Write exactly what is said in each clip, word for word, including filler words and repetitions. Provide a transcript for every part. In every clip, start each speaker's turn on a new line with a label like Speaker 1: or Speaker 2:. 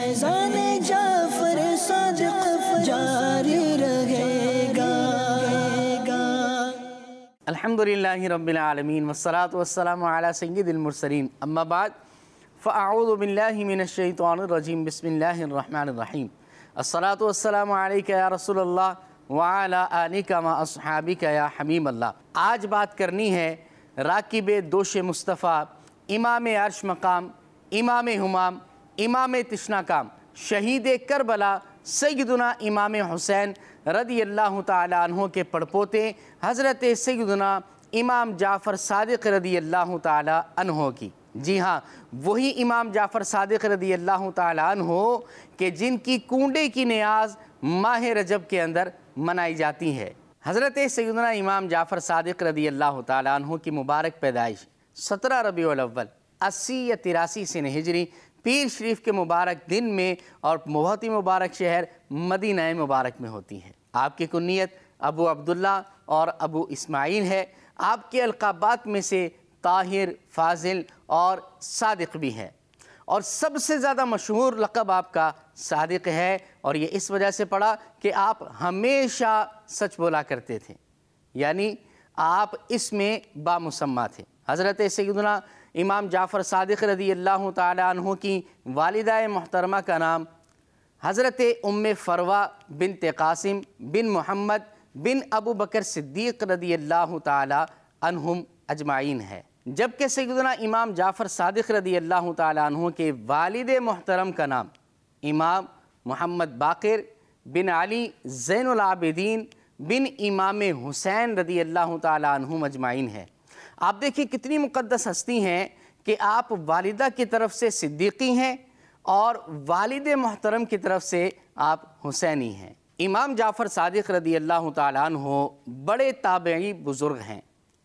Speaker 1: फैज़ान जाफ़र सादिक़ जारी रहेगा।
Speaker 2: अल्हम्दुलिल्लाहि रब्बिल आलमीन वस्सलातु वस्सलामु अला सय्यिदिल मुरसलीन अम्मा बाद फ़अऊज़ु बिल्लाहि मिनश शैतानिर रजीम बिस्मिल्लाहिर रहमानिर रहीम अस्सलातु वस्सलामु अलैका या रसूलल्लाह व अला आलिका व अस्हाबिका या हबीबल्लाह। आज बात करनी है राकिबे दोश मुस्तफ़ा, इमाम अर्श मकाम, इमाम हुमाम, इमाम तिश्ना काम, शहीद करबला सैयदुना इमाम हुसैन रदी अल्लाह ताला अन्हो के पड़पोते हज़रत सैयदुना इमाम जाफ़र सादिक़ रदी अल्लाह ताला अन्हो की। जी हाँ, वही इमाम जाफ़र सादिक़ रदी अल्लाह ताला अन्हो के जिनकी कूंडे की नियाज़ माह रजब के अंदर मनाई जाती है। हज़रत सैयदुना इमाम जाफ़र सादिक़ रदी अल्लाह ताला अन्हो की मुबारक पैदाइश सत्रह रबीउल अव्वल अस्सी या तिरासी से हिजरी पीर शरीफ के मुबारक दिन में और बहुत ही मुबारक शहर मदीना मुबारक में होती है। आपकी कुन्नियत अबू अब्दुल्ला और अबू इस्माइल है। आपके अलक़ाबात में से ताहिर, फ़ाज़िल और सादिक़ भी है और सबसे ज़्यादा मशहूर लक़ब आपका सादिक़ है। और ये इस वजह से पड़ा कि आप हमेशा सच बोला करते थे, यानी आप इसमें बामुसम्मा थे। हज़रत सैयदुना इमाम जाफ़र सादिक़ रदी अल्लाह ताला अन्हो की वालिदा मोहतरमा का नाम हज़रत उम्मे फ़रवा बिन्त क़ासिम बिन मोहम्मद बिन अबू बकर सिद्दीक़ रदी अल्लाह ताला अन्हुम अजमाइन है, जबकि सैयदुना इमाम जाफ़र सादिक़ रदी अल्लाह ताला अन्हो के वालिद मोहतरम का नाम इमाम मोहम्मद बाक़िर बिन अली ज़ैनुल आबिदीन बिन इमाम हुसैन रदी अल्लाह ताला अन्हुम अजमाइन है। आप देखिए कितनी मुक़द्दस हस्ती हैं कि आप वालिदा की तरफ से सिद्दीक़ी हैं और वालिद मोहतरम की तरफ से आप हुसैनी हैं। इमाम जाफ़र सादिक़ रदी अल्लाह ताला अन्हो बड़े ताबई बुज़ुर्ग हैं।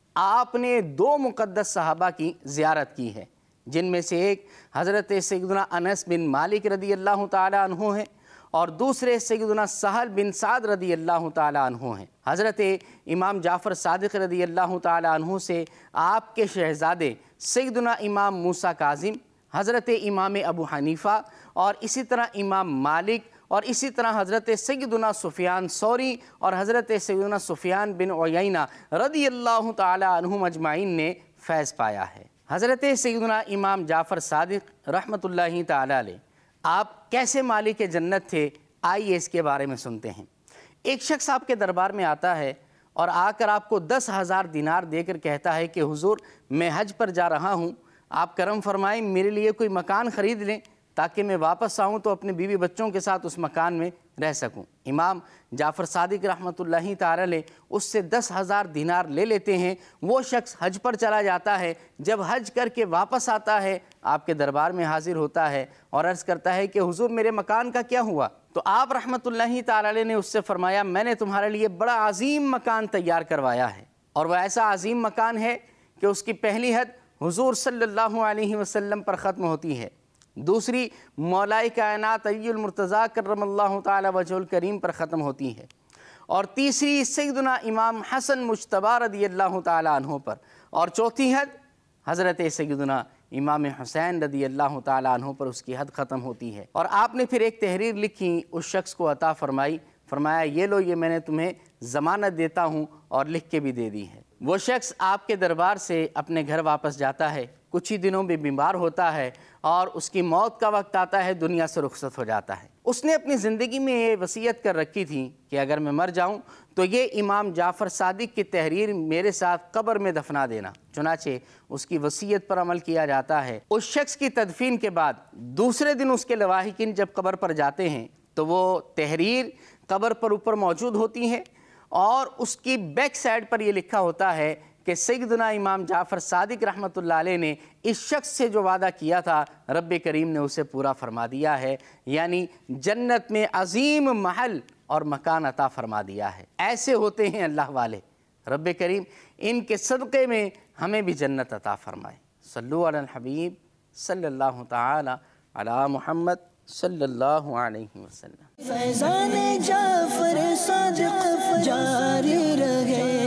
Speaker 2: आपने दो मुक़द्दस सहाबा की ज़ियारत की है, जिनमें से एक हज़रत सैयदुना अनस बिन मालिक रदी अल्लाह ताला अन्हो हैं और दूसरे सैयदुना सहल बिन साद रदी अल्लाह ताला अन्हो हैं। हज़रत इमाम जाफ़र सादिक़ रदी अल्लाह ताला अन्हो से आपके शहज़ादे सैयदुना इमाम मूसा काज़िम, हज़रत इमाम अबू हनीफ़ा और इसी तरह इमाम मालिक और इसी तरह हज़रत सैयदुना सुफ़ियान सौरी और हज़रत सैयदुना सुफ़ियान बिन उयैना रदी अल्लाह ताला अन्हुम अजमाइन ने फैज़ पाया है। हज़रत सैयदुना इमाम जाफ़र सादिक़ रहमतुल्लाहि ताला अलैह आप कैसे मालिक जन्नत थे, आइए इसके बारे में सुनते हैं। एक शख्स आपके दरबार में आता है और आकर आपको दस हज़ार दिनार देकर कहता है कि हुजूर मैं हज पर जा रहा हूँ, आप करम फरमाएं मेरे लिए कोई मकान ख़रीद लें ताकि मैं वापस आऊँ तो अपने बीवी बच्चों के साथ उस मकान में रह सकूँ। इमाम जाफ़र सादिक़ रहमतुल्लाहि ताला अलैह उससे दस हज़ार दिनार ले लेते हैं। वो शख्स हज पर चला जाता है, जब हज करके वापस आता है आपके दरबार में हाजिर होता है और अर्ज़ करता है कि हुजूर मेरे मकान का क्या हुआ? तो आप रहमतुल्लाहि ताला अलैह ने उससे फ़रमाया मैंने तुम्हारे लिए बड़ा अज़ीम मकान तैयार करवाया है और वह ऐसा अज़ीम मकान है कि उसकी पहली हद हुजूर सल्लल्लाहु अलैहि वसल्लम पर ख़त्म होती है, दूसरी मौलाए कायनात अय्युल मुर्तज़ा करमल्लाहु ताला वजहुल करीम पर ख़त्म होती है और तीसरी सैयदुना इमाम हसन मुज्तबा रदी अल्लाह ताला अन्हो पर और चौथी हद हज़रत सैयदुना इमाम हुसैन रदी अल्लाह ताला अन्हो पर उसकी हद ख़त्म होती है। और आपने फिर एक तहरीर लिखी, उस शख्स को अता फरमाई, फरमाया ये लो ये मैंने तुम्हें ज़मानत देता हूँ और लिख के भी दे दी है। वो शख्स आपके दरबार से अपने घर वापस जाता है, कुछ ही दिनों में बीमार होता है और उसकी मौत का वक्त आता है, दुनिया से रुखसत हो जाता है। उसने अपनी ज़िंदगी में ये वसीयत कर रखी थी कि अगर मैं मर जाऊं तो ये इमाम जाफ़र सादिक़ की तहरीर मेरे साथ कब्र में दफना देना। चुनाचे उसकी वसीयत पर अमल किया जाता है। उस शख्स की तदफीन के बाद दूसरे दिन उसके लवाहिकीन जब कब्र पर जाते हैं तो वो तहरीर कब्र पर ऊपर मौजूद होती है और उसकी बैक साइड पर ये लिखा होता है कि सैयदुना इमाम जाफ़र सादिक़ रहमतुल्लाह अलैह ने इस शख्स से जो वादा किया था रब्बे करीम ने उसे पूरा फरमा दिया है, यानी जन्नत में अज़ीम महल और मकान अता फरमा दिया है। ऐसे होते हैं अल्लाह वाले। रब्बे करीम इनके सदक़े में हमें भी जन्नत अता फरमाए। सल्लु अलल हबीब सल्लल्लाहु तआला अला मुहम्मद सल्लल्लाहु अलैहि वसल्लम।
Speaker 1: फैज़ान जाफ़र सादिक़ जारी रहे।